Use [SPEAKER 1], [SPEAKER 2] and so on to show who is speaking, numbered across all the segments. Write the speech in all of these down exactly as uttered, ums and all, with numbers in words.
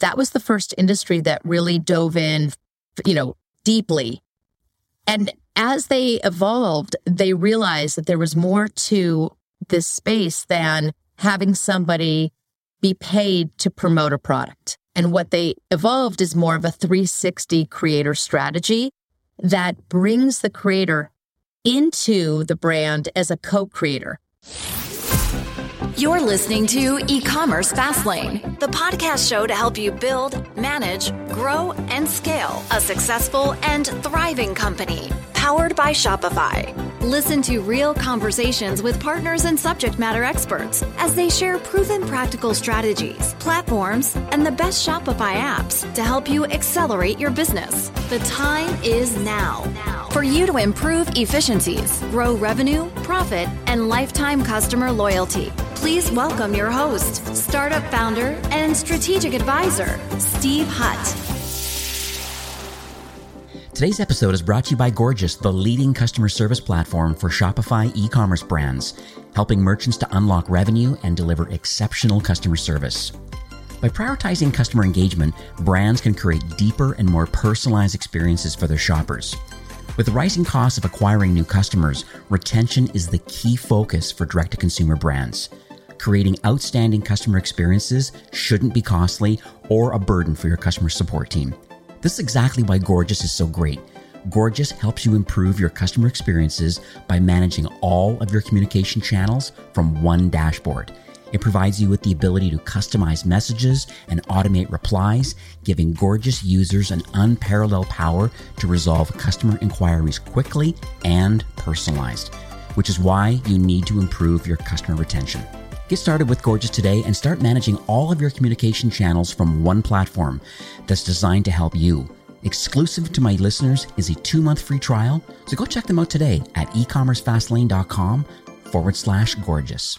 [SPEAKER 1] that was the first industry that really dove in, you know, deeply. And as they evolved, they realized that there was more to this space than having somebody be paid to promote a product. And what they evolved is more of a three sixty creator strategy that brings the creator into the brand as a co-creator.
[SPEAKER 2] You're listening to E-Commerce Fastlane, the podcast show to help you build, manage, grow, and scale a successful and thriving company, powered by Shopify. Listen to real conversations with partners and subject matter experts as they share proven practical strategies, platforms, and the best Shopify apps to help you accelerate your business. The time is now for you to improve efficiencies, grow revenue, profit, and lifetime customer loyalty. Please welcome your host, startup founder, and strategic advisor, Steve Hutt.
[SPEAKER 3] Today's episode is brought to you by Gorgias, the leading customer service platform for Shopify e-commerce brands, helping merchants to unlock revenue and deliver exceptional customer service. By prioritizing customer engagement, brands can create deeper and more personalized experiences for their shoppers. With the rising costs of acquiring new customers, retention is the key focus for direct-to-consumer brands. Creating outstanding customer experiences shouldn't be costly or a burden for your customer support team. This is exactly why Gorgias is so great. Gorgias helps you improve your customer experiences by managing all of your communication channels from one dashboard. It provides you with the ability to customize messages and automate replies, giving Gorgias users an unparalleled power to resolve customer inquiries quickly and personalized, which is why you need to improve your customer retention. Get started with Gorgias today and start managing all of your communication channels from one platform that's designed to help you. Exclusive to my listeners is a two-month free trial, so go check them out today at ecommercefastlane.com forward slash Gorgias.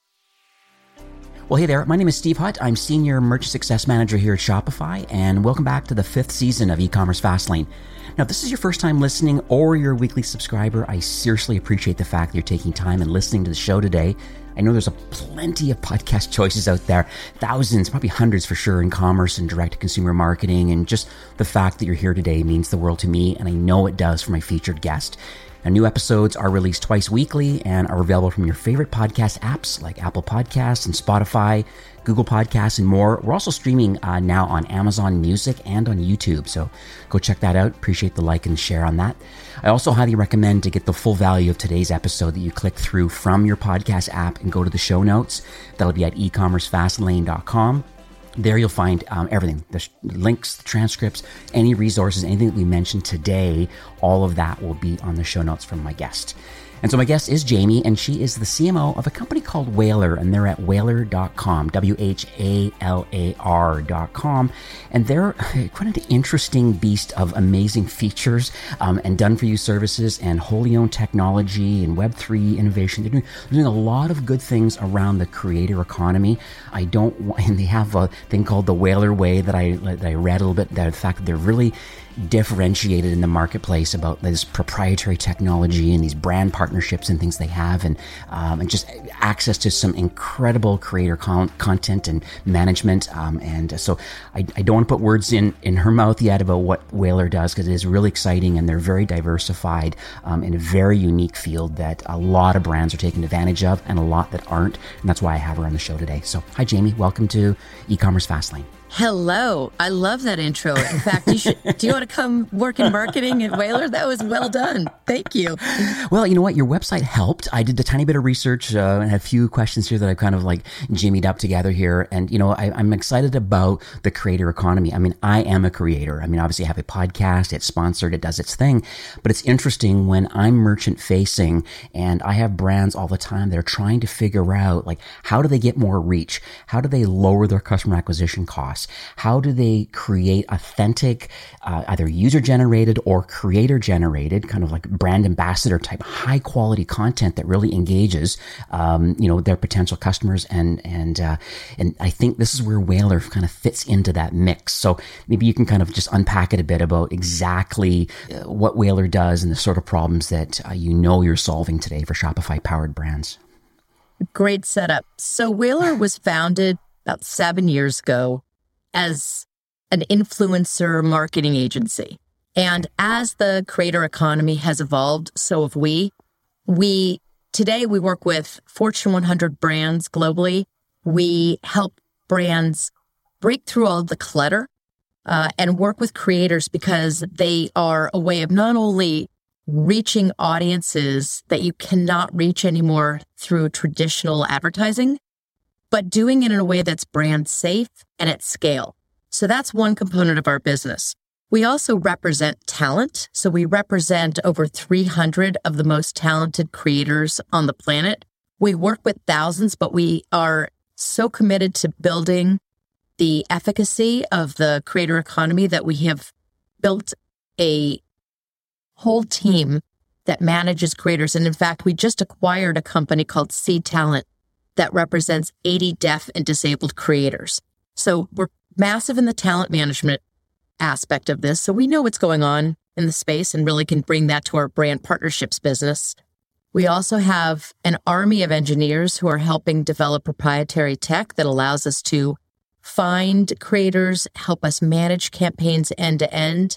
[SPEAKER 3] Well, hey there. My name is Steve Hutt. I'm Senior Merchant Success Manager here at Shopify, and welcome back to the fifth season of E-Commerce Fastlane. Now, if this is your first time listening or you're a weekly subscriber, I seriously appreciate the fact that you're taking time and listening to the show today. I know there's a plenty of podcast choices out there, thousands, probably hundreds for sure, in commerce and direct-to-consumer marketing, and just the fact that you're here today means the world to me, and I know it does for my featured guest. Now, new episodes are released twice weekly and are available from your favorite podcast apps like Apple Podcasts and Spotify, Google Podcasts, and more. We're also streaming uh, now on Amazon Music and on YouTube, so go check that out. Appreciate the like and share on that. I also highly recommend to get the full value of today's episode that you click through from your podcast app and go to the show notes. That'll be at ecommercefastlane dot com. There you'll find um, everything, the sh- links, the transcripts, any resources, anything that we mentioned today, all of that will be on the show notes from my guest. And so my guest is Jamie, and she is the C M O of a company called Whalar, and they're at whalar dot com, W H A L A R dot com. And they're quite an interesting beast of amazing features um, and done-for-you services and wholly owned technology and Web three innovation. They're doing, they're doing a lot of good things around the creator economy. I don't want, and they have a thing called the Whalar Way that I, that I read a little bit, that the fact that they're really differentiated in the marketplace about this proprietary technology and these brand partnerships and things they have, and um, and just access to some incredible creator con- content and management. Um, and so I, I don't want to put words in, in her mouth yet about what Whalar does, because it is really exciting, and they're very diversified um, in a very unique field that a lot of brands are taking advantage of and a lot that aren't. And that's why I have her on the show today. So hi, Jamie. Welcome to E-Commerce Fastlane.
[SPEAKER 1] Hello. I love that intro. In fact, you should, do you want to come work in marketing at Whalar? That was well done. Thank you.
[SPEAKER 3] Well, you know what? Your website helped. I did a tiny bit of research uh, and had a few questions here that I kind of like jimmied up together here. And, you know, I, I'm excited about the creator economy. I mean, I am a creator. I mean, obviously I have a podcast. It's sponsored. It does its thing. But it's interesting when I'm merchant facing and I have brands all the time that are trying to figure out, like, how do they get more reach? How do they lower their customer acquisition costs? How do they create authentic, uh, either user-generated or creator-generated, kind of like brand ambassador type, high-quality content that really engages, um, you know, their potential customers? And and uh, and I think this is where Whalar kind of fits into that mix. So maybe you can kind of just unpack it a bit about exactly uh, what Whalar does and the sort of problems that uh, you know you're solving today for Shopify-powered brands.
[SPEAKER 1] Great setup. So Whalar was founded about seven years ago as an influencer marketing agency. And as the creator economy has evolved, so have we. We today we work with Fortune one hundred brands globally. We help brands break through all the clutter uh, and work with creators because they are a way of not only reaching audiences that you cannot reach anymore through traditional advertising, but doing it in a way that's brand safe and at scale. So that's one component of our business. We also represent talent. So we represent over three hundred of the most talented creators on the planet. We work with thousands, but we are so committed to building the efficacy of the creator economy that we have built a whole team that manages creators. And in fact, we just acquired a company called Seed Talent that represents eighty deaf and disabled creators. So we're massive in the talent management aspect of this. So we know what's going on in the space and really can bring that to our brand partnerships business. We also have an army of engineers who are helping develop proprietary tech that allows us to find creators, help us manage campaigns end to end,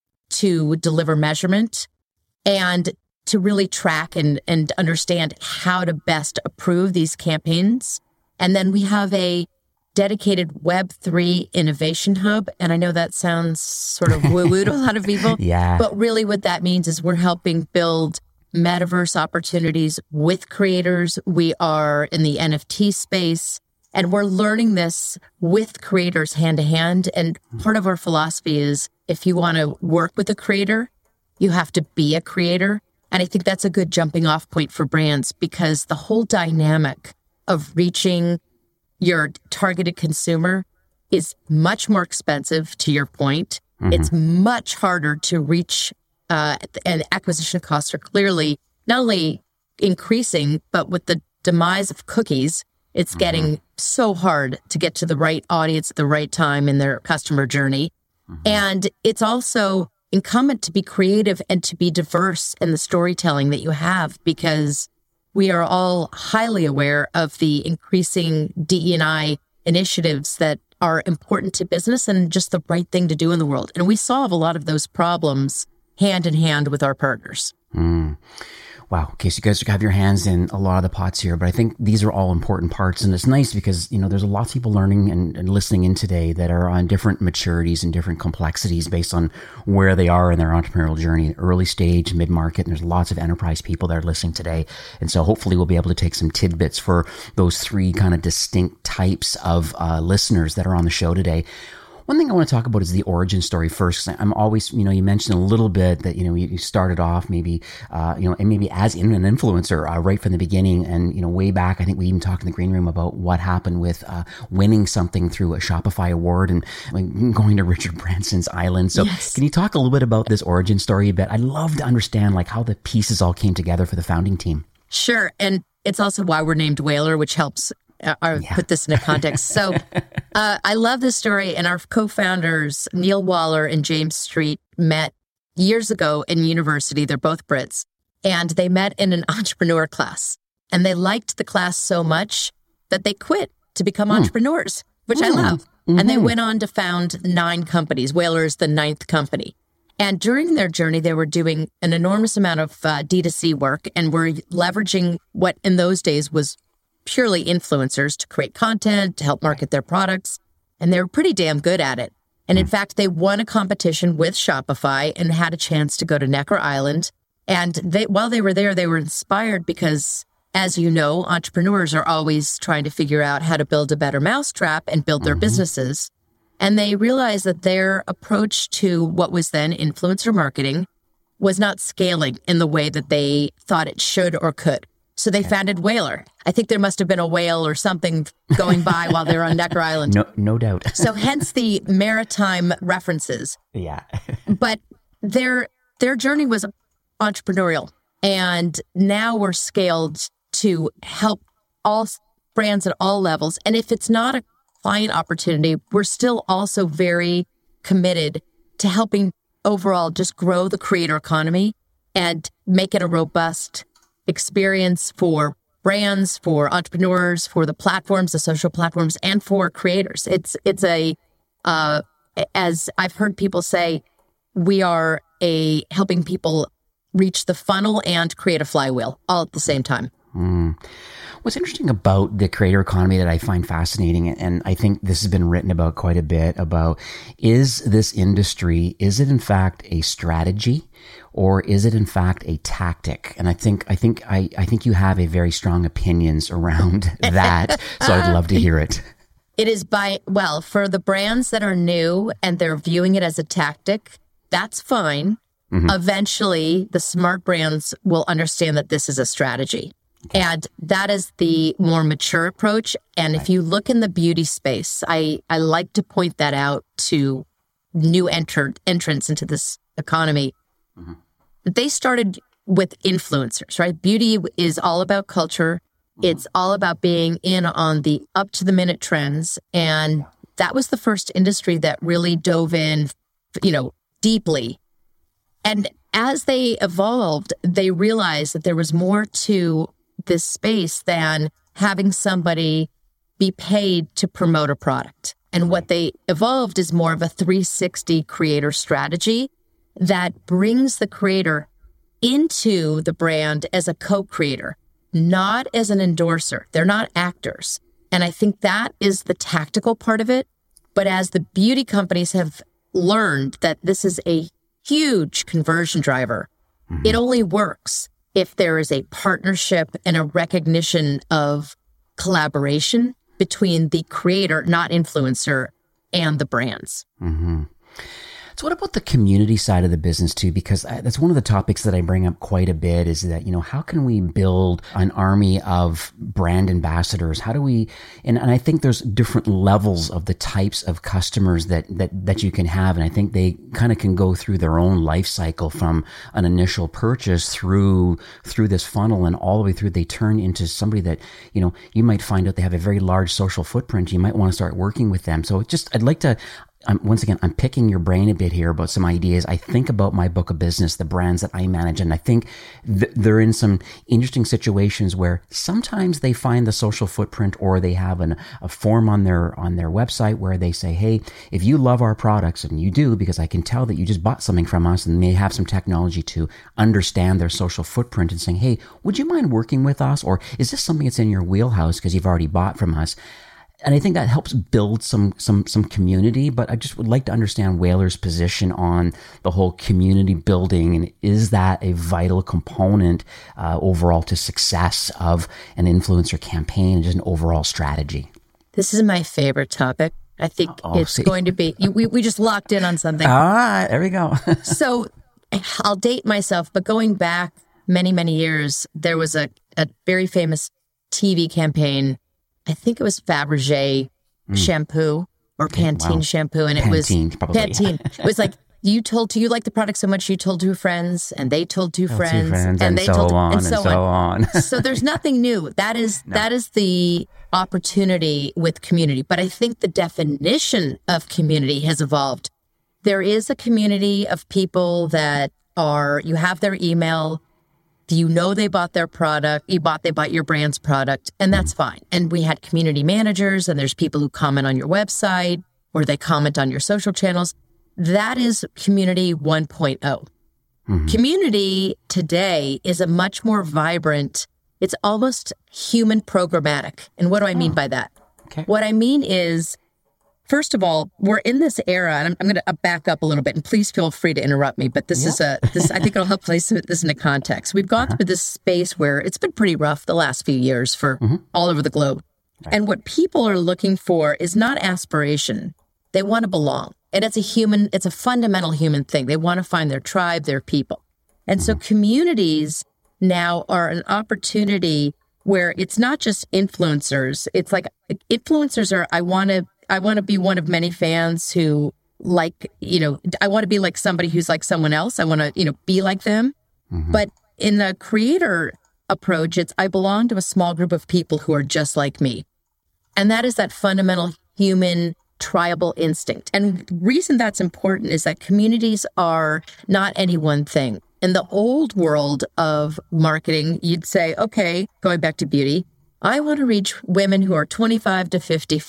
[SPEAKER 1] to deliver measurement, and to really track and, and understand how to best approve these campaigns. And then we have a dedicated Web three innovation hub. And I know that sounds sort of woo-woo to a lot of people.
[SPEAKER 3] Yeah.
[SPEAKER 1] But really what that means is we're helping build metaverse opportunities with creators. We are in the N F T space, and we're learning this with creators hand to hand. And part of our philosophy is if you want to work with a creator, you have to be a creator. And I think that's a good jumping off point for brands because the whole dynamic of reaching your targeted consumer is much more expensive, to your point. Mm-hmm. It's much harder to reach, uh, and acquisition costs are clearly not only increasing, but with the demise of cookies, it's mm-hmm. getting so hard to get to the right audience at the right time in their customer journey. Mm-hmm. And it's also incumbent to be creative and to be diverse in the storytelling that you have, because we are all highly aware of the increasing D E and I initiatives that are important to business and just the right thing to do in the world. And we solve a lot of those problems hand in hand with our partners.
[SPEAKER 3] Mm. Wow. Okay. So you guys have your hands in a lot of the pots here, but I think these are all important parts. And it's nice because, you know, there's a lot of people learning and, and listening in today that are on different maturities and different complexities based on where they are in their entrepreneurial journey, early stage, mid-market. And there's lots of enterprise people that are listening today. And so hopefully we'll be able to take some tidbits for those three kind of distinct types of uh, listeners that are on the show today. One thing I want to talk about is the origin story first. I'm always, you know, you mentioned a little bit that, you know, you started off maybe, uh, you know, and maybe as an influencer uh, right from the beginning. And, you know, way back, I think we even talked in the green room about what happened with uh, winning something through a Shopify award and like, going to Richard Branson's island. So yes. Can you talk a little bit about this origin story a bit? I'd love to understand like how the pieces all came together for the founding team.
[SPEAKER 1] Sure. And it's also why we're named Whalar, which helps I'll yeah. put this into context. So uh, I love this story. And our co-founders, Neil Waller and James Street, met years ago in university. They're both Brits. And they met in an entrepreneur class. And they liked the class so much that they quit to become mm. entrepreneurs, which mm. I love. Mm-hmm. And they went on to found nine companies. Whalar is the ninth company. And during their journey, they were doing an enormous amount of uh, D two C work and were leveraging what in those days was purely influencers to create content, to help market their products. And they were pretty damn good at it. And in fact, they won a competition with Shopify and had a chance to go to Necker Island. And they, while they were there, they were inspired because, as you know, entrepreneurs are always trying to figure out how to build a better mousetrap and build their mm-hmm. businesses. And they realized that their approach to what was then influencer marketing was not scaling in the way that they thought it should or could. So they founded Whalar. I think there must have been a whale or something going by while they were on Necker Island.
[SPEAKER 3] No, no doubt.
[SPEAKER 1] So hence the maritime references.
[SPEAKER 3] Yeah.
[SPEAKER 1] But their their journey was entrepreneurial. And now we're scaled to help all brands at all levels. And if it's not a client opportunity, we're still also very committed to helping overall just grow the creator economy and make it a robust experience for brands, for entrepreneurs, for the platforms, the social platforms, and for creators. It's it's a Uh, as I've heard people say, we are a helping people reach the funnel and create a flywheel all at the same time.
[SPEAKER 3] Mm. What's interesting about the creator economy that I find fascinating, and I think this has been written about quite a bit about, is this industry, is it in fact a strategy or is it in fact a tactic? And I think, I think, I, I think you have a very strong opinions around that. So I'd love to hear it.
[SPEAKER 1] It is by, well, for the brands that are new and they're viewing it as a tactic, that's fine. Mm-hmm. Eventually, the smart brands will understand that this is a strategy. Okay. And that is the more mature approach. And right. if you look in the beauty space, I, I like to point that out to new enter, entrants into this economy. Mm-hmm. They started with influencers, right? Beauty is all about culture. Mm-hmm. It's all about being in on the up-to-the-minute trends. And that was the first industry that really dove in, you know, deeply. And as they evolved, they realized that there was more to this space than having somebody be paid to promote a product. And what they evolved is more of a three sixty creator strategy that brings the creator into the brand as a co-creator, not as an endorser. They're not actors. And I think that is the tactical part of it. But as the beauty companies have learned that this is a huge conversion driver. Mm-hmm. It only works if there is a partnership and a recognition of collaboration between the creator, not influencer, and the brands.
[SPEAKER 3] Mm-hmm. So what about the community side of the business too? Because that's one of the topics that I bring up quite a bit is that, you know, how can we build an army of brand ambassadors? How do we, and, and I think there's different levels of the types of customers that, that, that you can have. And I think they kind of can go through their own life cycle from an initial purchase through, through this funnel and all the way through. They turn into somebody that, you know, you might find out they have a very large social footprint. You might want to start working with them. So just, I'd like to, I'm, once again, I'm picking your brain a bit here about some ideas. I think about my book of business, the brands that I manage, and I think th- they're in some interesting situations where sometimes they find the social footprint, or they have an, a form on their on their website where they say, hey, if you love our products, and you do, because I can tell that you just bought something from us, and they have some technology to understand their social footprint and saying, hey, would you mind working with us? Or is this something that's in your wheelhouse because you've already bought from us? And I think that helps build some some some community, but I just would like to understand Whaler's position on the whole community building, and is that a vital component uh, overall to success of an influencer campaign and just an overall strategy?
[SPEAKER 1] This is my favorite topic. I think
[SPEAKER 3] Uh-oh,
[SPEAKER 1] it's
[SPEAKER 3] see?
[SPEAKER 1] going to be, you, we, we just locked in on something.
[SPEAKER 3] All right, there we go.
[SPEAKER 1] So I'll date myself, but going back many, many years, there was a, a very famous T V campaign. I think it was Fabergé mm. shampoo or okay, Pantene wow. shampoo. And it
[SPEAKER 3] Pantene,
[SPEAKER 1] was
[SPEAKER 3] probably.
[SPEAKER 1] Pantene. It was like, you told to, you like the product so much, you told two friends, and they told two
[SPEAKER 3] oh,
[SPEAKER 1] friends,
[SPEAKER 3] two friends, and,
[SPEAKER 1] and they
[SPEAKER 3] so
[SPEAKER 1] told,
[SPEAKER 3] on,
[SPEAKER 1] and so,
[SPEAKER 3] and so on.
[SPEAKER 1] on. So there's nothing new. That is, no. that is the opportunity with community. But I think the definition of community has evolved. There is a community of people that are, you have their email, you know they bought their product, you bought, they bought your brand's product, and that's mm. fine. And we had community managers, and there's people who comment on your website, or they comment on your social channels. That is community one point oh. Mm-hmm. Community today is a much more vibrant, it's almost human programmatic. And what do I mean oh. by that?
[SPEAKER 3] Okay.
[SPEAKER 1] What I mean is, first of all, we're in this era, and I'm, I'm going to back up a little bit, and please feel free to interrupt me, but this yeah. is a, this, I think it'll help place this into context. We've gone uh-huh. through this space where it's been pretty rough the last few years for mm-hmm. all over the globe. Right. And what people are looking for is not aspiration. They want to belong. And it's a human, it's a fundamental human thing. They want to find their tribe, their people. And mm-hmm. so communities now are an opportunity where it's not just influencers. It's like influencers are, I want to, I want to be one of many fans who like, you know, I want to be like somebody who's like someone else. I want to, you know, be like them. Mm-hmm. But in the creator approach, it's I belong to a small group of people who are just like me. And that is that fundamental human tribal instinct. And the reason that's important is that communities are not any one thing. In the old world of marketing, you'd say, okay, going back to beauty, I want to reach women who are twenty-five to fifty-four.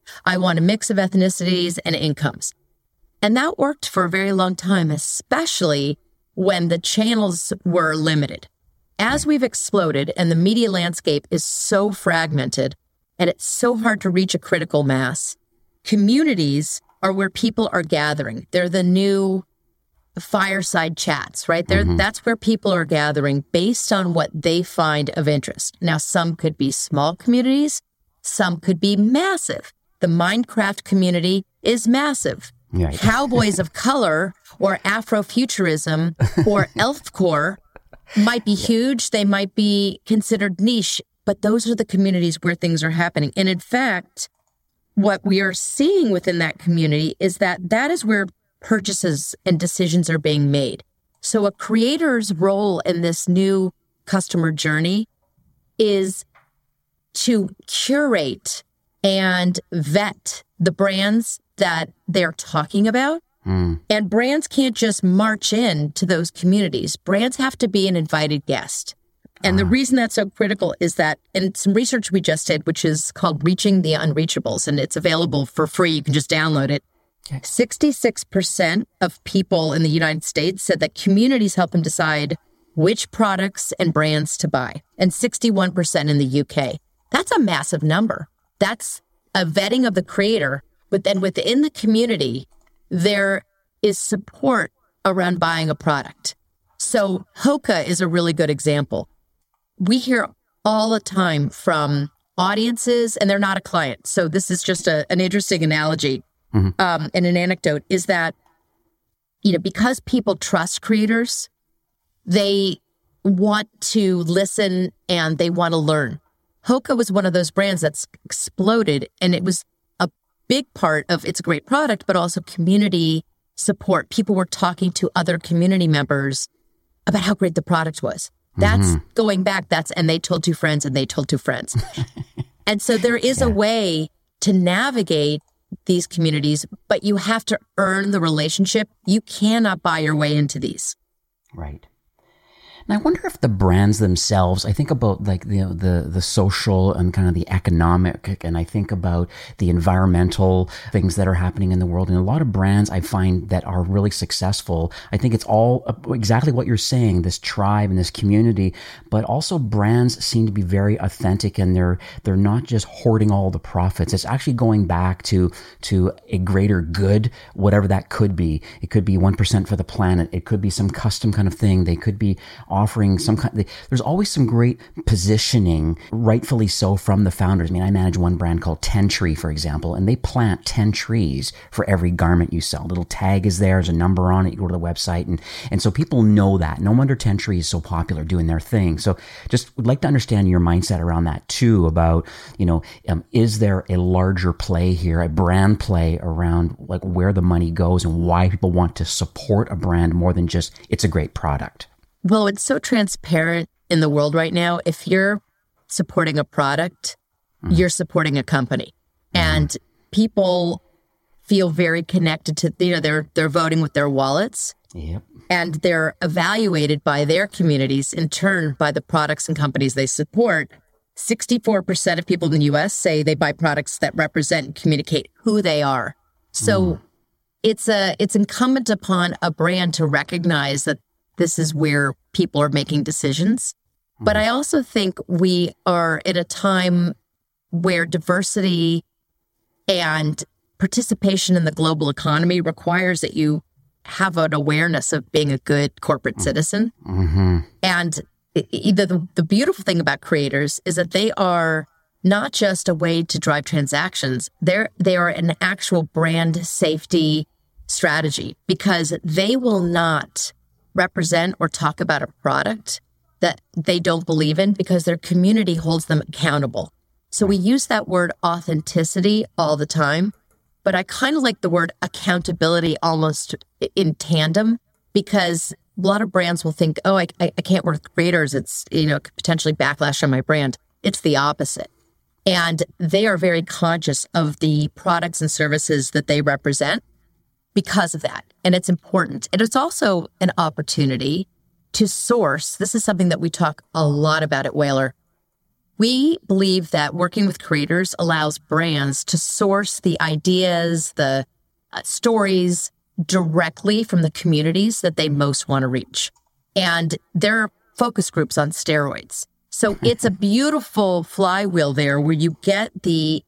[SPEAKER 1] I want a mix of ethnicities and incomes. And that worked for a very long time, especially when the channels were limited. As we've exploded and the media landscape is so fragmented and it's so hard to reach a critical mass, communities are where people are gathering. They're the new fireside chats, right? They're, mm-hmm. That's where people are gathering based on what they find of interest. Now, some could be small communities. Some could be massive. The Minecraft community is massive. Right. Cowboys of color or Afrofuturism or elfcore might be huge. They might be considered niche, but those are the communities where things are happening. And in fact, what we are seeing within that community is that that is where purchases and decisions are being made. So a creator's role in this new customer journey is to curate and vet the brands that they're talking about. Mm. And brands can't just march in to those communities. Brands have to be an invited guest. And uh-huh. the reason that's so critical is that, in some research we just did, which is called Reaching the Unreachables, and it's available for free. You can just download it. Okay. sixty-six percent of people in the United States said that communities help them decide which products and brands to buy, and sixty-one percent in the U K. That's a massive number. That's a vetting of the creator, but then within the community, there is support around buying a product. So Hoka is a really good example. We hear all the time from audiences, and they're not a client. So this is just a, an interesting analogy mm-hmm. um, and an anecdote, is that, you know, because people trust creators, they want to listen and they want to learn. Hoka was one of those brands that's exploded, and it was a big part of it's a great product, but also community support. People were talking to other community members about how great the product was. That's mm-hmm. going back, that's, and they told two friends and they told two friends. And so there is yeah. a way to navigate these communities, but you have to earn the relationship. You cannot buy your way into these.
[SPEAKER 3] Right. And I wonder if the brands themselves, I think about like the, the, the social and kind of the economic, and I think about the environmental things that are happening in the world. And a lot of brands I find that are really successful, I think it's all exactly what you're saying, this tribe and this community, but also brands seem to be very authentic, and they're, they're not just hoarding all the profits. It's actually going back to, to a greater good, whatever that could be. It could be one percent for the planet. It could be some custom kind of thing. They could be offering some kind, there's always some great positioning, rightfully so, from the founders. I mean, I manage one brand called ten Tree, for example, and they plant ten trees for every garment you sell. A little tag is there, there's a number on it, you go to the website, and, and so people know that. No wonder ten Tree is so popular doing their thing. So just would like to understand your mindset around that too, about, you know, um, is there a larger play here, a brand play around like where the money goes and why people want to support a brand more than just it's a great product?
[SPEAKER 1] Well, it's so transparent in the world right now. If you're supporting a product, mm-hmm. you're supporting a company. Mm-hmm. And people feel very connected to, you know, they're they're voting with their wallets.
[SPEAKER 3] Yep.
[SPEAKER 1] And they're evaluated by their communities, in turn by the products and companies they support. sixty-four percent of people in the U S say they buy products that represent and communicate who they are. So mm. it's a it's incumbent upon a brand to recognize that this is where people are making decisions. Mm. But I also think we are at a time where diversity and participation in the global economy requires that you have an awareness of being a good corporate citizen.
[SPEAKER 3] Mm-hmm.
[SPEAKER 1] And either the, the beautiful thing about creators is that they are not just a way to drive transactions. They're, they are an actual brand safety strategy, because they will not represent or talk about a product that they don't believe in, because their community holds them accountable. So we use that word authenticity all the time, but I kind of like the word accountability almost in tandem, because a lot of brands will think, oh, I, I can't work with creators. It's, you know, potentially backlash on my brand. It's the opposite. And they are very conscious of the products and services that they represent because of that. And it's important. And it's also an opportunity to source. This is something that we talk a lot about at Whalar. We believe that working with creators allows brands to source the ideas, the uh, stories directly from the communities that they most want to reach. And there are focus groups on steroids. So it's a beautiful flywheel there where you get the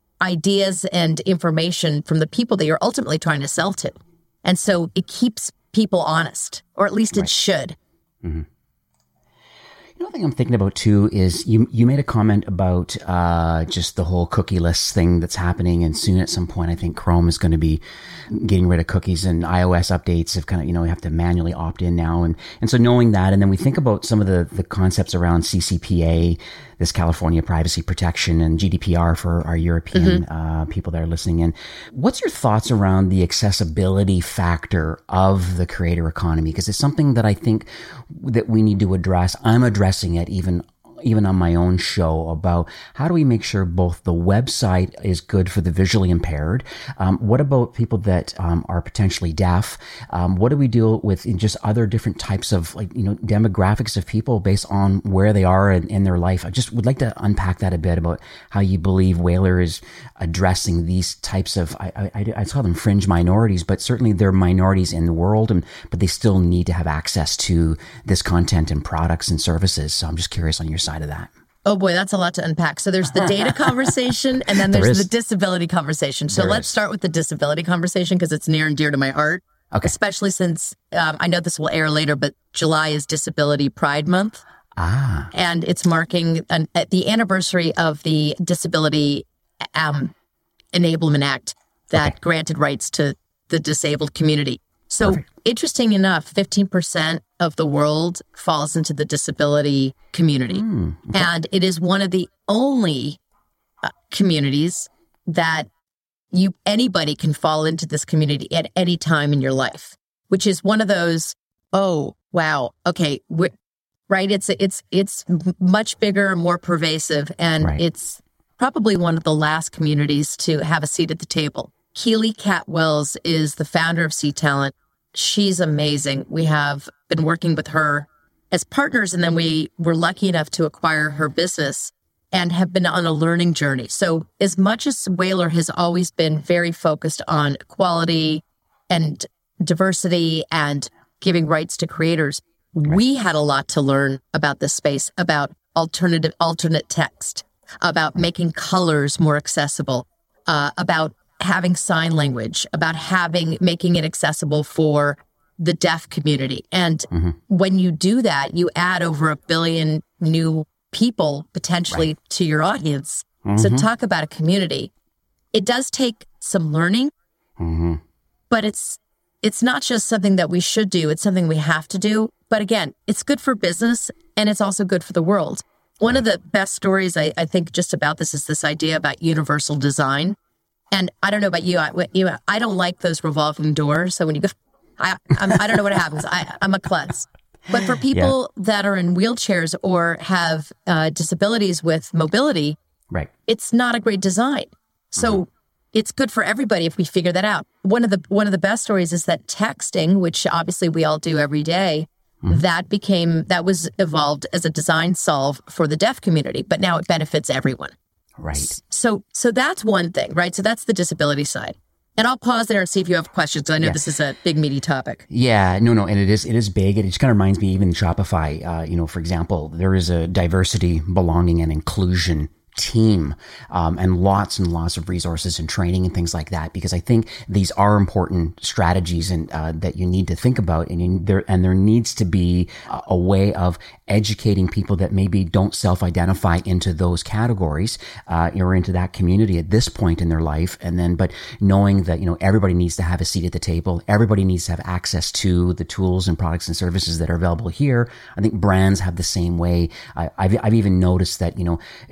[SPEAKER 1] ideas and information from the people that you're ultimately trying to sell to. And so it keeps people honest, or at least
[SPEAKER 3] right.
[SPEAKER 1] it should.
[SPEAKER 3] Mm-hmm. You know, the thing I'm thinking about too is you you made a comment about uh, just the whole cookieless thing that's happening, and soon at some point I think Chrome is going to be getting rid of cookies, and iOS updates have kind of, you know, we have to manually opt in now, and and so knowing that, and then we think about some of the the concepts around C C P A, this California privacy protection, and G D P R for our European mm-hmm. uh, people that are listening in. What's your thoughts around the accessibility factor of the creator economy? Because it's something that I think that we need to address. I'm addressing it even even on my own show about how do we make sure both the website is good for the visually impaired? Um, what about people that um, are potentially deaf? Um, what do we deal with in just other different types of, like, you know, demographics of people based on where they are in, in their life? I just would like to unpack that a bit about how you believe Whalar is addressing these types of, I, I, I call them fringe minorities, but certainly they're minorities in the world, and but they still need to have access to this content and products and services. So I'm just curious on your side of that.
[SPEAKER 1] Oh boy, that's a lot to unpack. So there's the data conversation, and then there's
[SPEAKER 3] there
[SPEAKER 1] the disability conversation. So
[SPEAKER 3] there
[SPEAKER 1] let's
[SPEAKER 3] is.
[SPEAKER 1] start with the disability conversation because it's near and dear to my heart,
[SPEAKER 3] okay.
[SPEAKER 1] especially since um, I know this will air later, but July is Disability Pride Month.
[SPEAKER 3] Ah.
[SPEAKER 1] And it's marking an, uh, the anniversary of the Disability um, Enablement Act that okay. granted rights to the disabled community. So Perfect. Interesting enough, fifteen percent of the world falls into the disability community. Mm, okay. And it is one of the only uh, communities that you anybody can fall into this community at any time in your life, which is one of those, oh, wow, okay, we're, right? It's it's it's much bigger, more pervasive, and right. it's probably one of the last communities to have a seat at the table. Keely Cat-Wells is the founder of C-Talent. She's amazing. We have been working with her as partners, and then we were lucky enough to acquire her business and have been on a learning journey. So as much as Whalar has always been very focused on equality and diversity and giving rights to creators, right. we had a lot to learn about this space, about alternative, alternate text, about making colors more accessible, uh, about having sign language, about having, making it accessible for the deaf community. And mm-hmm. when you do that, you add over a billion new people potentially right. to your audience. Mm-hmm. So talk about a community. It does take some learning, mm-hmm. but it's, it's not just something that we should do. It's something we have to do. But again, it's good for business and it's also good for the world. One of the best stories I, I think just about this is this idea about universal design. And I don't know about you, I, you, I don't like those revolving doors. So when you go, I, I'm, I don't know what happens. I, I'm a klutz. But for people yeah. that are in wheelchairs or have uh, disabilities with mobility,
[SPEAKER 3] right.
[SPEAKER 1] it's not a great design. So mm-hmm. it's good for everybody if we figure that out. One of the one of the best stories is that texting, which obviously we all do every day, mm-hmm. that became that was evolved as a design solve for the deaf community, but now it benefits everyone.
[SPEAKER 3] Right.
[SPEAKER 1] So so that's one thing, right? So that's the disability side. And I'll pause there and see if you have questions. I know yeah. this is a big, meaty topic.
[SPEAKER 3] Yeah, no, no, and it is it is big. It just kind of reminds me, even Shopify, uh, you know, for example, there is a diversity, belonging, and inclusion team, um, and lots and lots of resources and training and things like that, because I think these are important strategies and uh, that you need to think about, and you, there and there needs to be a, a way of educating people that maybe don't self-identify into those categories uh, or into that community at this point in their life, and then but knowing that, you know, everybody needs to have a seat at the table, everybody needs to have access to the tools and products and services that are available here. I think brands have the same way. I, I've I've even noticed that, you know, you know, find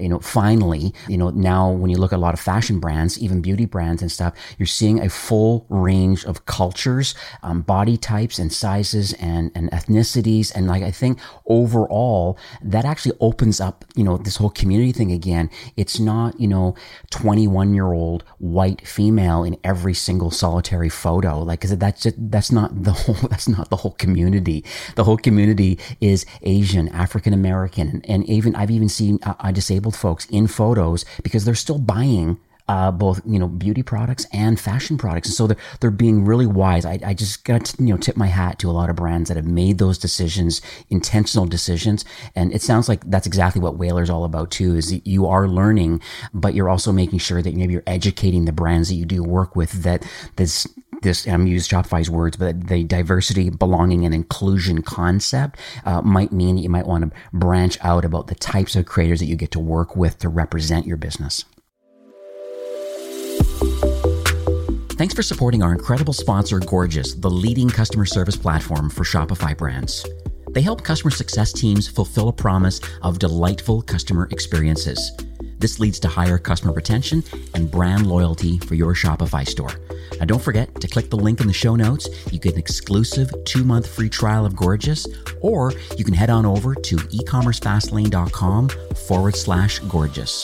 [SPEAKER 3] finally, you know, now when you look at a lot of fashion brands, even beauty brands and stuff, you're seeing a full range of cultures, um, body types and sizes and, and ethnicities. And like, I think overall, that actually opens up, you know, this whole community thing again. It's not, you know, twenty-one year old white female in every single solitary photo. Like, cause that's just, that's not the whole, that's not the whole community. The whole community is Asian, African American, and, and even, I've even seen uh, disabled folks in photos because they're still buying Uh, both, you know, beauty products and fashion products. And so they're, they're being really wise. I, I just got to, you know, tip my hat to a lot of brands that have made those decisions, intentional decisions. And it sounds like that's exactly what Whalar's all about too, is that you are learning, but you're also making sure that maybe you're educating the brands that you do work with that this, this, I'm using Shopify's words, but the diversity, belonging, and inclusion concept uh, might mean that you might want to branch out about the types of creators that you get to work with to represent your business. Thanks for supporting our incredible sponsor, Gorgias, the leading customer service platform for Shopify brands. They help customer success teams fulfill a promise of delightful customer experiences. This leads to higher customer retention and brand loyalty for your Shopify store. Now, don't forget to click the link in the show notes. You get an exclusive two-month free trial of Gorgias, or you can head on over to ecommercefastlane.com forward slash Gorgias.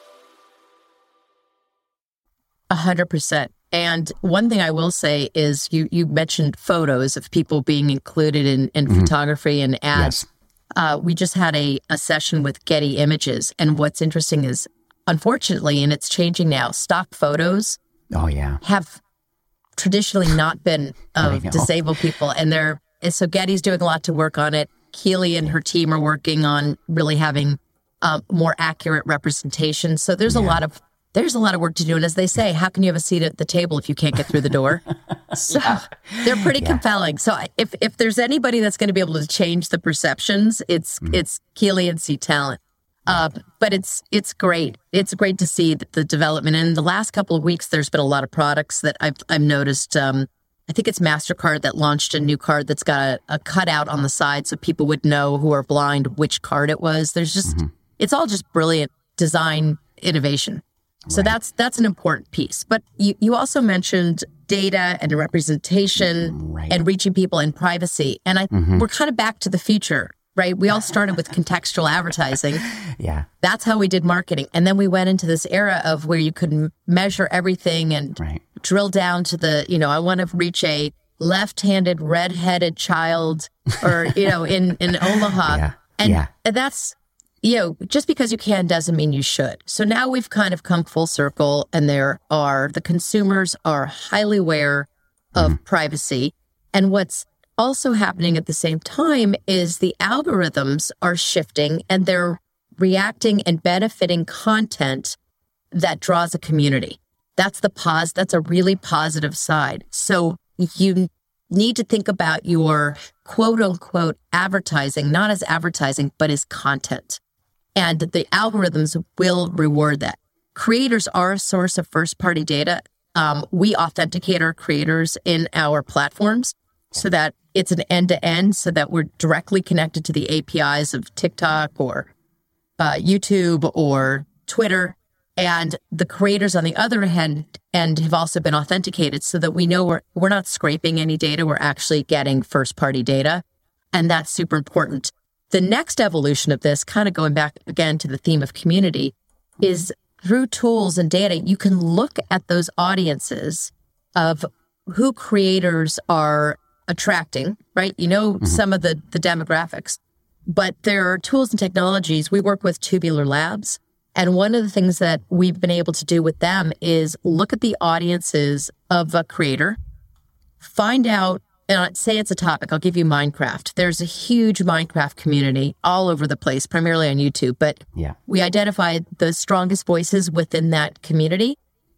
[SPEAKER 1] A hundred percent. And one thing I will say is you you mentioned photos of people being included in, in mm-hmm. photography and ads. Yes. Uh, we just had a, a session with Getty Images. And what's interesting is, unfortunately, and it's changing now, stock photos
[SPEAKER 3] oh, yeah.
[SPEAKER 1] have traditionally not been of disabled people. And they're so Getty's doing a lot to work on it. Keely and her team are working on really having um, more accurate representation. So there's yeah. a lot of There's a lot of work to do. And as they say, how can you have a seat at the table if you can't get through the door? So yeah. they're pretty yeah. compelling. So if if there's anybody that's going to be able to change the perceptions, it's mm-hmm. it's Keely and C Talent. Uh, but it's it's great. It's great to see the, the development. And in the last couple of weeks, there's been a lot of products that I've, I've noticed. Um, I think it's MasterCard that launched a new card that's got a, a cutout on the side so people would know who are blind which card it was. There's just, mm-hmm. it's all just brilliant design innovation. So right. that's that's an important piece. But you, you also mentioned data and representation right. and reaching people in privacy. And I mm-hmm. we're kind of back to the future, right? We all started with contextual advertising.
[SPEAKER 3] Yeah.
[SPEAKER 1] That's how we did marketing. And then we went into this era of where you could m- measure everything and right. drill down to the, you know, I want to reach a left-handed, red-headed child or, you know, in, in Omaha.
[SPEAKER 3] Yeah.
[SPEAKER 1] And
[SPEAKER 3] yeah.
[SPEAKER 1] that's... You know, just because you can doesn't mean you should. So now we've kind of come full circle, and there are, the consumers are highly aware of mm-hmm. privacy. And what's also happening at the same time is the algorithms are shifting and they're reacting and benefiting content that draws a community. That's the pos, that's a really positive side. So you need to think about your quote unquote advertising, not as advertising, but as content. And the algorithms will reward that. Creators are a source of first-party data. Um, we authenticate our creators in our platforms so that it's an end-to-end, so that we're directly connected to the A P Is of TikTok or uh, YouTube or Twitter. And the creators on the other hand and have also been authenticated so that we know we're we're not scraping any data. We're actually getting first-party data. And that's super important. The next evolution of this, kind of going back again to the theme of community, is through tools and data, you can look at those audiences of who creators are attracting, right? You know, mm-hmm. some of the, the demographics, but there are tools and technologies. We work with Tubular Labs. And one of the things that we've been able to do with them is look at the audiences of a creator, find out, and say it's a topic. I'll give you Minecraft. There's a huge Minecraft community all over the place, primarily on YouTube. But
[SPEAKER 3] yeah.
[SPEAKER 1] we identified the strongest voices within that community.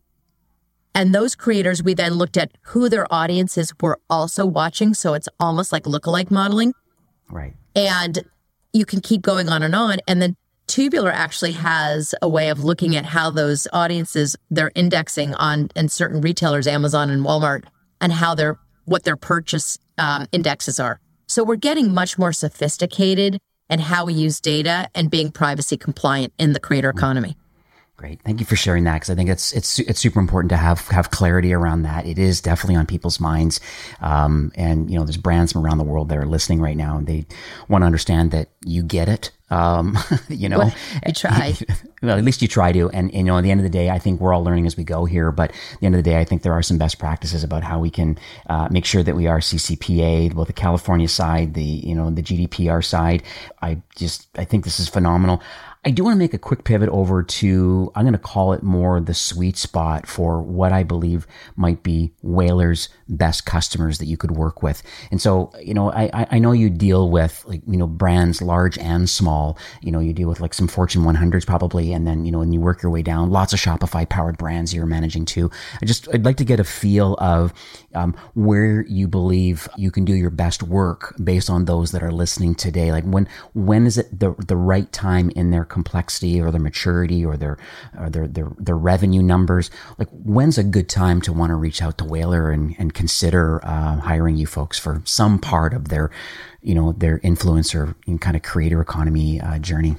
[SPEAKER 1] And those creators, we then looked at who their audiences were also watching. So it's almost like lookalike modeling.
[SPEAKER 3] Right.
[SPEAKER 1] And you can keep going on and on. And then Tubular actually has a way of looking at how those audiences, they're indexing on in certain retailers, Amazon and Walmart, and how they're what their purchase um, indexes are. So we're getting much more sophisticated in how we use data and being privacy compliant in the creator economy.
[SPEAKER 3] Great. Thank you for sharing that, because I think it's it's it's super important to have have clarity around that. It is definitely on people's minds, um, and you know, there's brands from around the world that are listening right now, and they want to understand that you get it. Um, you know,
[SPEAKER 1] well, you try.
[SPEAKER 3] Well, at least you try to. And, and, you know, at the end of the day, I think we're all learning as we go here. But at the end of the day, I think there are some best practices about how we can uh, make sure that we are C C P A, both the California side, the, you know, the G D P R side. I just, I think this is phenomenal. I do want to make a quick pivot over to, I'm going to call it more the sweet spot for what I believe might be Whaler's best customers that you could work with. And so, you know, I, I know you deal with, like, you know, brands large and small. You know, you deal with like some Fortune one hundreds probably. And then, you know, when you work your way down, lots of Shopify powered brands you're managing too. I just, I'd like to get a feel of um, where you believe you can do your best work based on those that are listening today. Like when, when is it the, the right time in their complexity or their maturity or their or their, their their revenue numbers? Like, when's a good time to want to reach out to Whaler and, and consider uh, hiring you folks for some part of their, you know, their influencer and kind of creator economy uh, journey?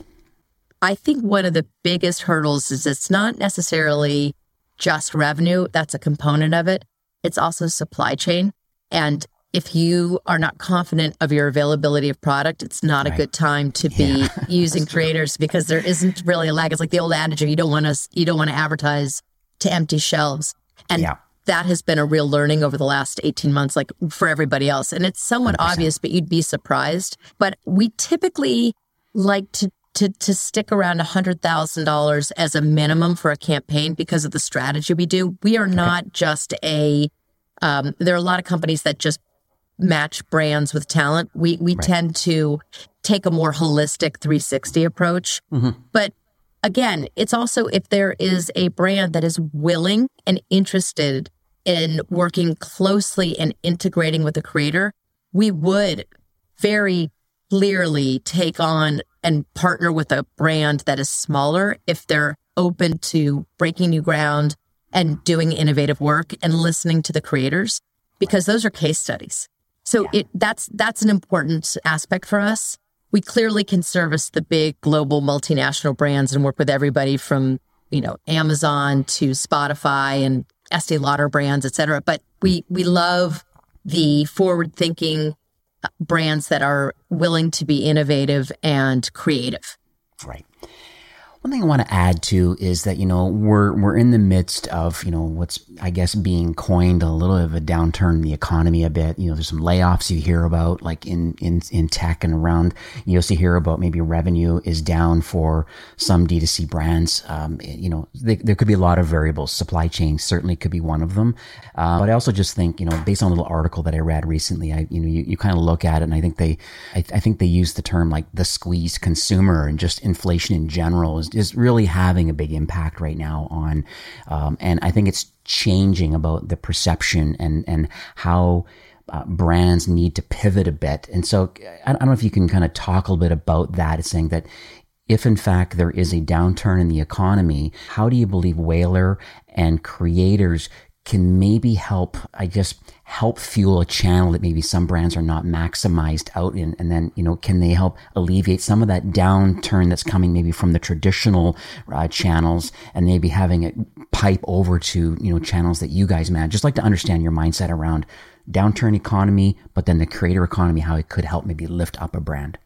[SPEAKER 1] I think one of the biggest hurdles is it's not necessarily just revenue. That's a component of it. It's also supply chain. And if you are not confident of your availability of product, it's not right. a good time to be yeah. using creators, because there isn't really a lag. It's like the old adage, you don't want to you don't want to advertise to empty shelves. And yeah. that has been a real learning over the last eighteen months, like for everybody else. And it's somewhat one hundred percent obvious, but you'd be surprised. But we typically like to to to stick around one hundred thousand dollars as a minimum for a campaign because of the strategy we do. We are not just a, um, there are a lot of companies that just match brands with talent. We we right. tend to take a more holistic three sixty approach. Mm-hmm. But again, it's also if there is a brand that is willing and interested in working closely and integrating with a creator, we would very clearly take on and partner with a brand that is smaller if they're open to breaking new ground and doing innovative work and listening to the creators, because those are case studies. So yeah. it, that's that's an important aspect for us. We clearly can service the big global multinational brands and work with everybody from, you know, Amazon to Spotify and Estee Lauder brands, et cetera. But we we love the forward-thinking brands that are willing to be innovative and creative.
[SPEAKER 3] Right. One thing I want to add to is that, you know, we're we're in the midst of, you know, what's, I guess, being coined a little bit of a downturn in the economy a bit. You know, there's some layoffs you hear about, like in, in, in tech and around. You also hear about maybe revenue is down for some D two C brands. Um, you know, they, there could be a lot of variables. Supply chain certainly could be one of them. Uh, but I also just think, you know, based on a little article that I read recently, I, you know, you, you kind of look at it and I think they, I, I think they use the term like the squeezed consumer, and just inflation in general is is really having a big impact right now on, um, and I think it's changing about the perception and, and how uh, brands need to pivot a bit. And so I, I don't know if you can kind of talk a little bit about that. It's saying that if in fact there is a downturn in the economy, how do you believe Whaler and creators can maybe help, I guess, help fuel a channel that maybe some brands are not maximized out in? And then, you know, can they help alleviate some of that downturn that's coming maybe from the traditional uh, channels, and maybe having it pipe over to, you know, channels that you guys manage? Just like to understand your mindset around downturn economy, but then the creator economy, how it could help maybe lift up a brand.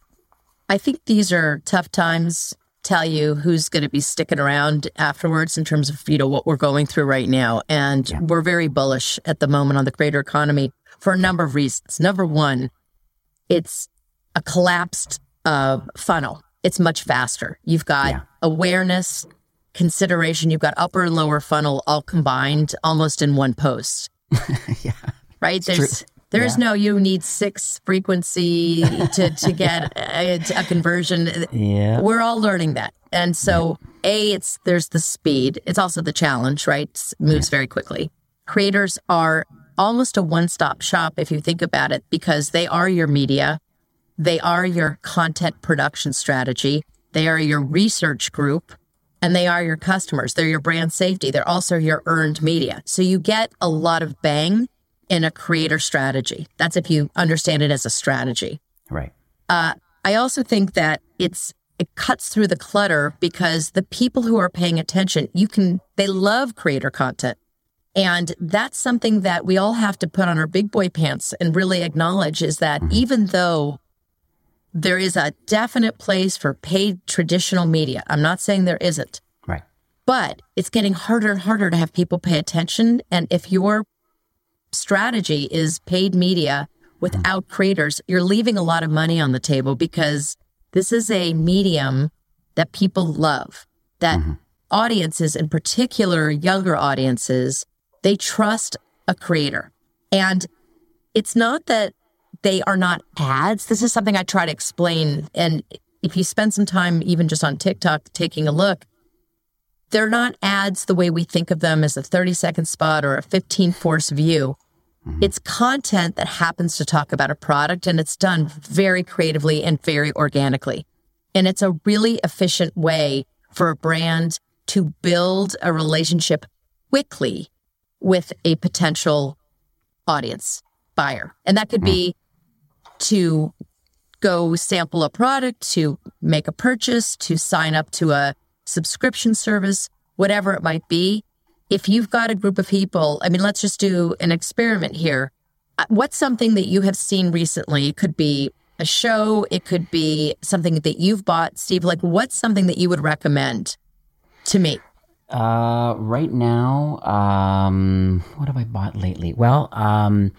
[SPEAKER 1] I think these are tough times. Tell you who's going to be sticking around afterwards in terms of, you know, what we're going through right now. And yeah. we're very bullish at the moment on the creator economy for a number of reasons. Number one, it's a collapsed uh, funnel. It's much faster. You've got yeah. awareness, consideration. You've got upper and lower funnel all combined almost in one post.
[SPEAKER 3] yeah.
[SPEAKER 1] Right?
[SPEAKER 3] It's
[SPEAKER 1] There's
[SPEAKER 3] true.
[SPEAKER 1] There's
[SPEAKER 3] yeah.
[SPEAKER 1] no, you need six frequency to, to get a, a conversion.
[SPEAKER 3] Yeah.
[SPEAKER 1] We're all learning that. And so yeah. A, it's, there's the speed. It's also the challenge, right? It moves yeah. very quickly. Creators are almost a one-stop shop if you think about it, because they are your media. They are your content production strategy. They are your research group, and they are your customers. They're your brand safety. They're also your earned media. So you get a lot of bang in a creator strategy. That's if you understand it as a strategy.
[SPEAKER 3] Right.
[SPEAKER 1] Uh, I also think that it's it cuts through the clutter because the people who are paying attention, you can, they love creator content. And that's something that we all have to put on our big boy pants and really acknowledge is that mm-hmm. even though there is a definite place for paid traditional media, I'm not saying there isn't,
[SPEAKER 3] right?
[SPEAKER 1] But it's getting harder and harder to have people pay attention. And if your strategy is paid media without mm-hmm. creators, you're leaving a lot of money on the table because this is a medium that people love, that mm-hmm. audiences, in particular younger audiences, they trust a creator. And it's not that they are not ads. This is something I try to explain. And if you spend some time even just on TikTok taking a look, they're not ads the way we think of them as a thirty second spot or a fifteen force view. Mm-hmm. It's content that happens to talk about a product, and it's done very creatively and very organically. And it's a really efficient way for a brand to build a relationship quickly with a potential audience buyer. And that could be to go sample a product, to make a purchase, to sign up to a subscription service, whatever it might be. If you've got a group of people, I mean, let's just do an experiment here. What's something that you have seen recently? It could be a show. It could be something that you've bought. Steve, like what's something that you would recommend to me?
[SPEAKER 3] Uh, right now, um, what have I bought lately? Well, um,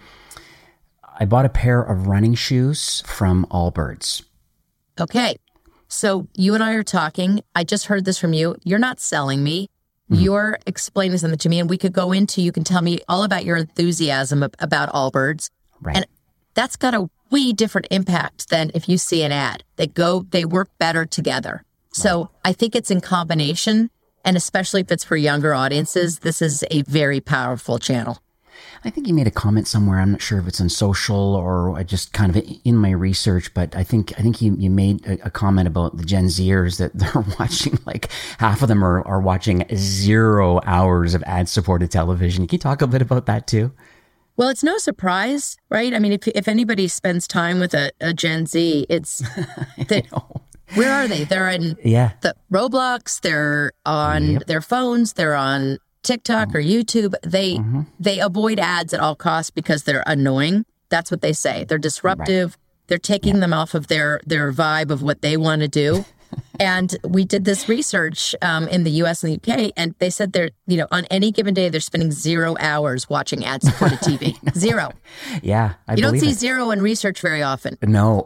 [SPEAKER 3] I bought a pair of running shoes from Allbirds.
[SPEAKER 1] Okay. So you and I are talking. I just heard this from you. You're not selling me. Mm-hmm. You're explaining something to me, and we could go into, you can tell me all about your enthusiasm about Allbirds.
[SPEAKER 3] Right.
[SPEAKER 1] And that's got a way different impact than if you see an ad. They go, they work better together. Right. So I think it's in combination. And especially if it's for younger audiences, this is a very powerful channel.
[SPEAKER 3] I think you made a comment somewhere. I'm not sure if it's on social or just kind of in my research, but I think I think you, you made a, a comment about the Gen Zers that they're watching, like half of them are, are watching zero hours of ad-supported television. Can you talk a bit about that too?
[SPEAKER 1] Well, it's no surprise, right? I mean, if if anybody spends time with a, a Gen Z, it's that. Where are they? They're in
[SPEAKER 3] yeah.
[SPEAKER 1] the Roblox. They're on yep. their phones. They're on TikTok mm-hmm. or YouTube. They mm-hmm. they avoid ads at all costs because they're annoying. That's what they say. They're disruptive. Right. They're taking yeah. them off of their their vibe of what they want to do. And we did this research um, in the U S and the U K, and they said they're, you know, on any given day, they're spending zero hours watching ad-supported T V. Zero.
[SPEAKER 3] Yeah, I
[SPEAKER 1] You don't see
[SPEAKER 3] it.
[SPEAKER 1] zero in research very often.
[SPEAKER 3] No.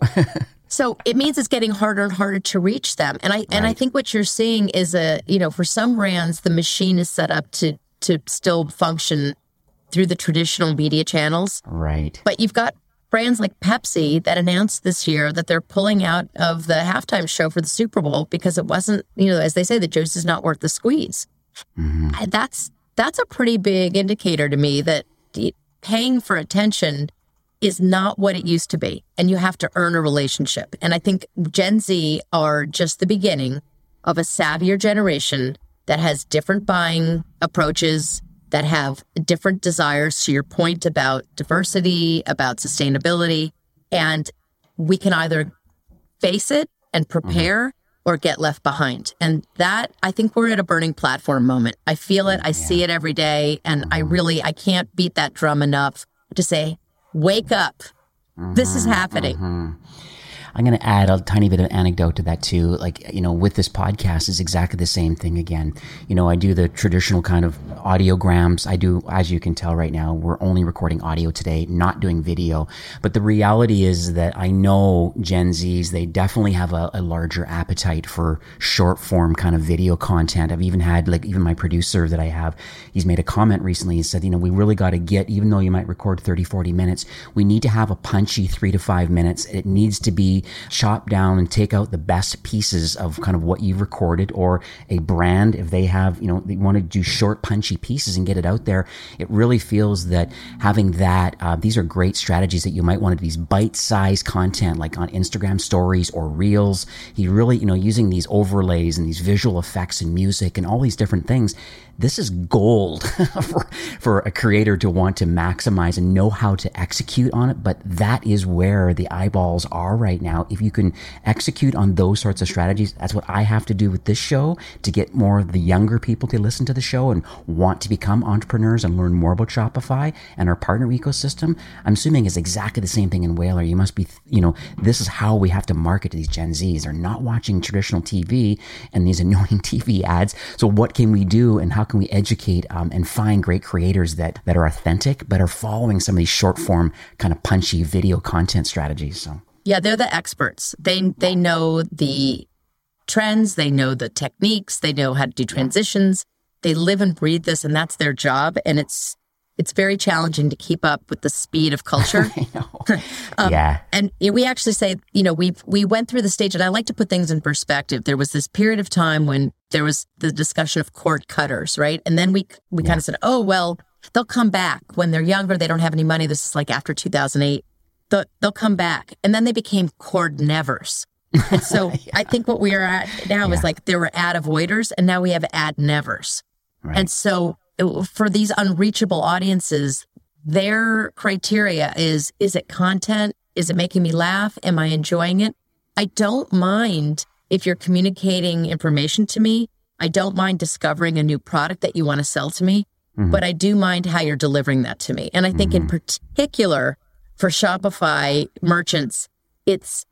[SPEAKER 1] So it means it's getting harder and harder to reach them. And I right. and I think what you're seeing is a, you know, for some brands, the machine is set up to to still function through the traditional media channels.
[SPEAKER 3] Right.
[SPEAKER 1] But you've got brands like Pepsi that announced this year that they're pulling out of the halftime show for the Super Bowl because it wasn't, you know, as they say, the juice is not worth the squeeze. Mm-hmm. And that's that's a pretty big indicator to me that paying for attention is not what it used to be. And you have to earn a relationship. And I think Gen Z are just the beginning of a savvier generation that has different buying approaches, that have different desires, to your point about diversity, about sustainability. And we can either face it and prepare mm-hmm. or get left behind. And that, I think we're at a burning platform moment. I feel it. I yeah. see it every day. And mm-hmm. I really, I can't beat that drum enough to say, wake up. Mm-hmm, this is happening.
[SPEAKER 3] Mm-hmm. I'm going to add a tiny bit of anecdote to that too. Like, you know, with this podcast is exactly the same thing again. You know, I do the traditional kind of audiograms. I do, as you can tell right now, we're only recording audio today, not doing video. But the reality is that I know Gen Zs, they definitely have a, a larger appetite for short form kind of video content. I've even had, like, even my producer that I have, he's made a comment recently and said, you know, we really got to get, even though you might record thirty, forty minutes, we need to have a punchy three to five minutes. It needs to be chop down and take out the best pieces of kind of what you've recorded, or a brand, if they have, you know, they want to do short punchy pieces and get it out there. It really feels that having that, uh, these are great strategies that you might want to, these bite-sized content like on Instagram stories or reels. He really, you know, using these overlays and these visual effects and music and all these different things. This is gold for, for a creator to want to maximize and know how to execute on it. But that is where the eyeballs are right now. now, if you can execute on those sorts of strategies, that's what I have to do with this show to get more of the younger people to listen to the show and want to become entrepreneurs and learn more about Shopify and our partner ecosystem. I'm assuming it's exactly the same thing in Whalar. You must be, you know, this is how we have to market to these Gen Zs. They're not watching traditional T V and these annoying T V ads. So what can we do and how can we educate um, and find great creators that, that are authentic, but are following some of these short form kind of punchy video content strategies? So
[SPEAKER 1] yeah, they're the experts. They they know the trends, they know the techniques, they know how to do transitions. They live and breathe this, and that's their job. And it's it's very challenging to keep up with the speed of culture.
[SPEAKER 3] I know. um, yeah.
[SPEAKER 1] And we actually say, you know, we we went through the stage, and I like to put things in perspective. There was this period of time when there was the discussion of cord cutters, right? And then we we yeah. kind of said, oh, well, they'll come back when they're younger. They don't have any money. This is like after two thousand eight. They'll, they'll come back. And then they became cord nevers. And so yeah. I think what we are at now yeah. is like there were ad avoiders, and now we have ad nevers. Right. And so for these unreachable audiences, their criteria is, is it content? Is it making me laugh? Am I enjoying it? I don't mind if you're communicating information to me. I don't mind discovering a new product that you want to sell to me, mm-hmm. but I do mind how you're delivering that to me. And I think mm-hmm. in particular for Shopify merchants, it's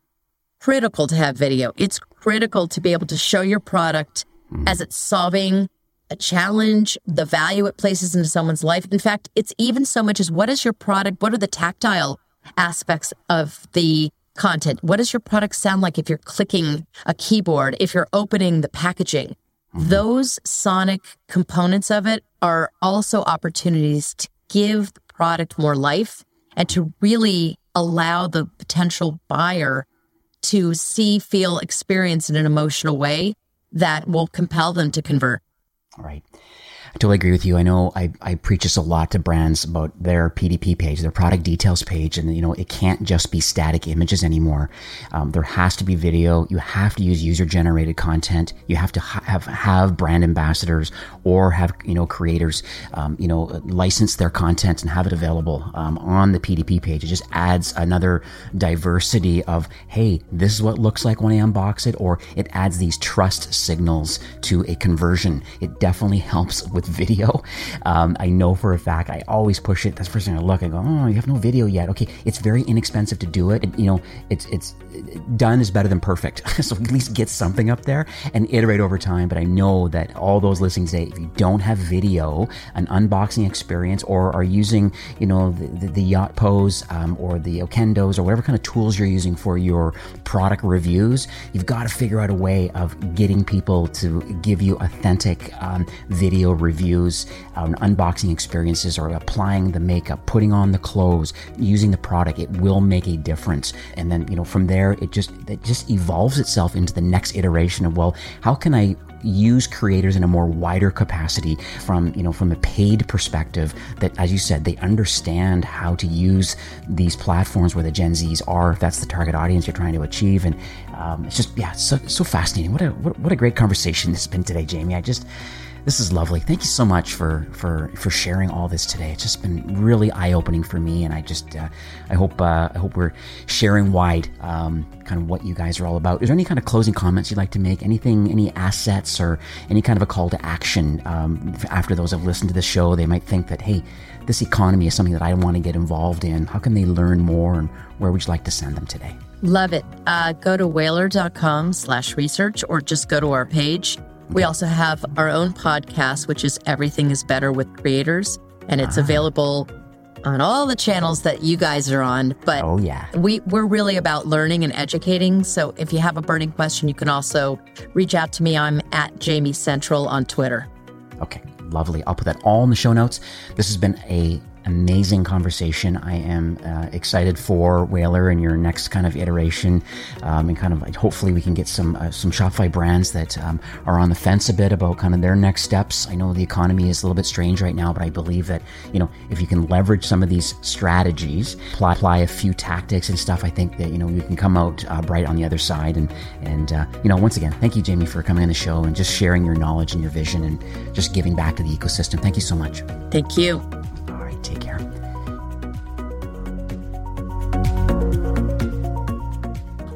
[SPEAKER 1] critical to have video. It's critical to be able to show your product mm-hmm. as it's solving a challenge, the value it places into someone's life. In fact, it's even so much as what is your product? What are the tactile aspects of the content? What does your product sound like if you're clicking a keyboard, if you're opening the packaging? Mm-hmm. Those sonic components of it are also opportunities to give the product more life and to really allow the potential buyer to see, feel, experience in an emotional way that will compel them to convert.
[SPEAKER 3] All right. I totally agree with you. I know I, I preach this a lot to brands about their P D P page, their product details page. And, you know, it can't just be static images anymore. Um, there has to be video. You have to use user generated content. You have to ha- have, have brand ambassadors or have, you know, creators, um, you know, license their content and have it available, um, on the P D P page. It just adds another diversity of, hey, this is what it looks like when I unbox it, or it adds these trust signals to a conversion. It definitely helps with video. Um, I know for a fact, I always push it. That's the first thing I look, I go, oh, you have no video yet. Okay. It's very inexpensive to do it. it you know, it's, it's done is better than perfect. So at least get something up there and iterate over time. But I know that all those listening today, if you don't have video, an unboxing experience, or are using, you know, the, the, the Yacht Pose, um, or the Okendos, or whatever kind of tools you're using for your product reviews, you've got to figure out a way of getting people to give you authentic, um, video reviews. Reviews, um, unboxing experiences, or applying the makeup, putting on the clothes, using the product. It will make a difference. And then, you know, from there, it just it just evolves itself into the next iteration of, well, how can I use creators in a more wider capacity from, you know, from a paid perspective that, as you said, they understand how to use these platforms where the Gen Zs are, if that's the target audience you're trying to achieve. And um, it's just, yeah, it's so, so fascinating. What a, what, what a great conversation this has been today, Jamie. I just, This is lovely. Thank you so much for, for, for sharing all this today. It's just been really eye-opening for me, and I just uh, I hope uh, I hope we're sharing wide um, kind of what you guys are all about. Is there any kind of closing comments you'd like to make? Anything, any assets, or any kind of a call to action um, after those have listened to the show? They might think that, hey, this economy is something that I want to get involved in. How can they learn more, and where would you like to send them today?
[SPEAKER 1] Love it. Uh, go to whalar.com slash research, or just go to our page. We also have our own podcast, which is Everything is Better with Creators, and it's ah. available on all the channels that you guys are on. But
[SPEAKER 3] oh, yeah.
[SPEAKER 1] we, we're really about learning and educating. So if you have a burning question, you can also reach out to me. I'm at Jamie Central on Twitter.
[SPEAKER 3] Okay, lovely. I'll put that all in the show notes. This has been a amazing conversation. I am uh, excited for Whalar and your next kind of iteration, um, and kind of like, hopefully we can get some uh, some Shopify brands that um, are on the fence a bit about kind of their next steps. I know the economy is a little bit strange right now, but I believe that, you know, if you can leverage some of these strategies, apply, apply a few tactics and stuff, I think that, you know, you can come out uh, bright on the other side. And and uh, you know, once again, thank you, Jamie, for coming on the show and just sharing your knowledge and your vision and just giving back to the ecosystem. Thank you so much.
[SPEAKER 1] Thank you.
[SPEAKER 3] Take care.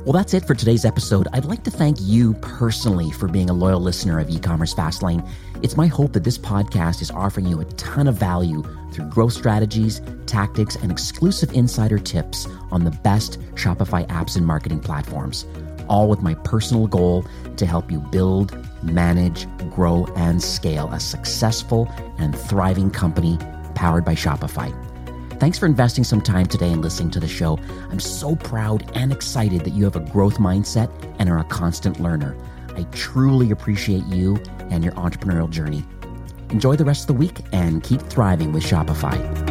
[SPEAKER 3] Well, that's it for today's episode. I'd like to thank you personally for being a loyal listener of E-commerce Fastlane. It's my hope that this podcast is offering you a ton of value through growth strategies, tactics, and exclusive insider tips on the best Shopify apps and marketing platforms, all with my personal goal to help you build, manage, grow, and scale a successful and thriving company powered by Shopify. Thanks for investing some time today and listening to the show. I'm so proud and excited that you have a growth mindset and are a constant learner. I truly appreciate you and your entrepreneurial journey. Enjoy the rest of the week and keep thriving with Shopify.